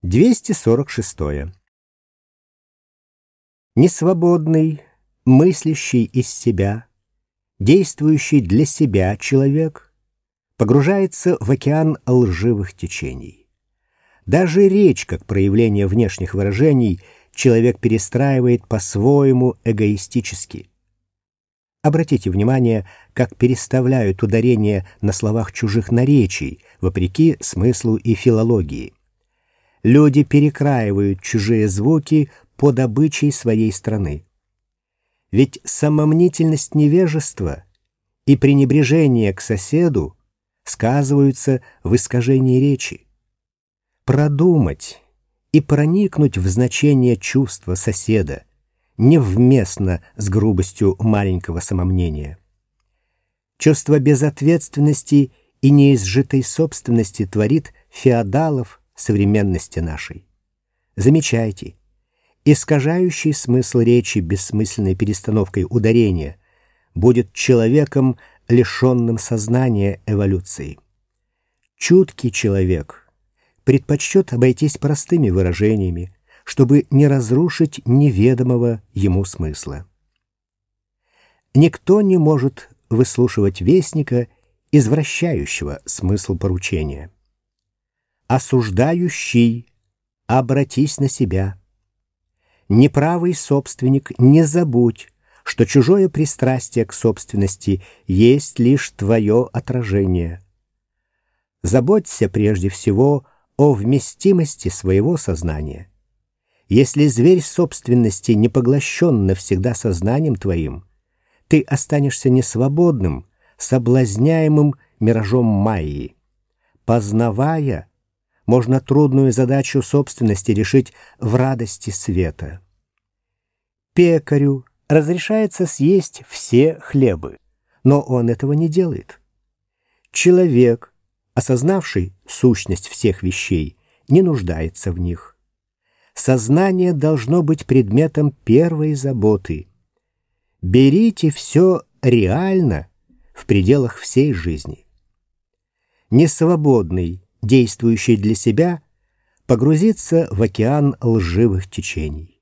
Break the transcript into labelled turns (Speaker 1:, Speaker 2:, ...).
Speaker 1: 246. Несвободный, мыслящий из себя, действующий для себя человек погружается в океан лживых течений. Даже речь, как проявление внешних выражений, человек перестраивает по-своему эгоистически. Обратите внимание, как переставляют ударения на словах чужих наречий, вопреки смыслу и филологии. Люди перекраивают чужие звуки под обычай своей страны. Ведь самомнительность невежества и пренебрежение к соседу сказываются в искажении речи. Продумать и проникнуть в значение чувства соседа невместно с грубостью маленького самомнения. Чувство безответственности и неизжитой собственности творит феодалов современности нашей. Замечайте, искажающий смысл речи бессмысленной перестановкой ударения будет человеком, лишенным сознания эволюции. Чуткий человек предпочтет обойтись простыми выражениями, чтобы не разрушить неведомого ему смысла. Никто не может выслушивать вестника, извращающего смысл поручения. Осуждающий, обратись на себя. Неправый собственник, не забудь, что чужое пристрастие к собственности есть лишь твое отражение. Заботься прежде всего о вместимости своего сознания. Если зверь собственности не поглощен навсегда сознанием твоим, ты останешься несвободным, соблазняемым миражом Майи. Познавая, можно трудную задачу собственности решить в радости света. Пекарю разрешается съесть все хлебы, но он этого не делает. Человек, осознавший сущность всех вещей, не нуждается в них. Сознание должно быть предметом первой заботы. Берите все реально в пределах всей жизни. Несвободный, действующий для себя, погрузится в океан лживых течений.